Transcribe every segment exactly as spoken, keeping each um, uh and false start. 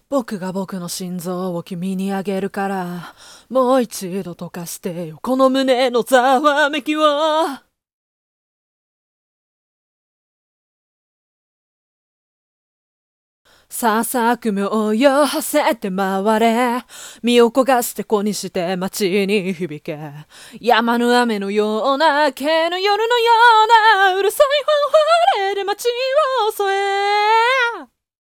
僕が僕の心臓を君にあげるから、もう一度溶かしてよ、この胸のざわめきを。さあさあ雲を寄せて回れ、身を焦がして子にして街に響け。山の雨のような、明けの夜のような、うるさいファンファーレで街を襲え。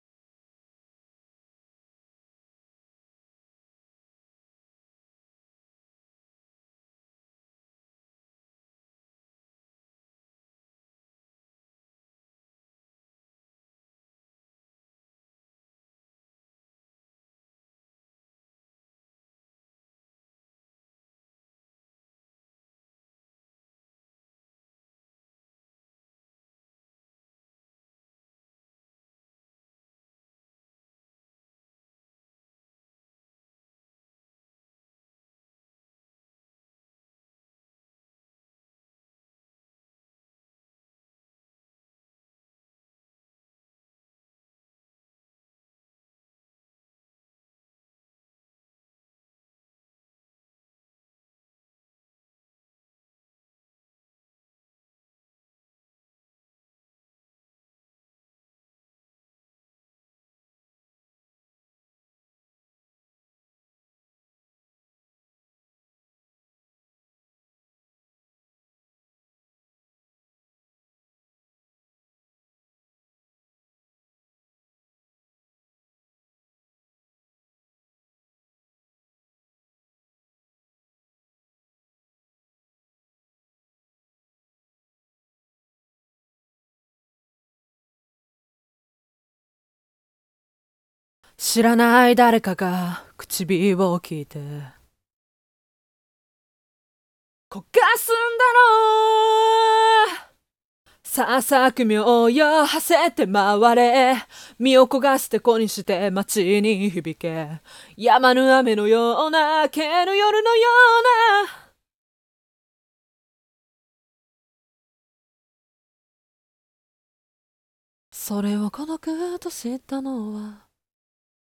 知らない誰かが唇を聞いて焦がすんだろう。さあさあ組を寄せて回れ、身を焦がして子にして街に響け。山の雨のような、明けの夜のような。それを孤独と知ったのは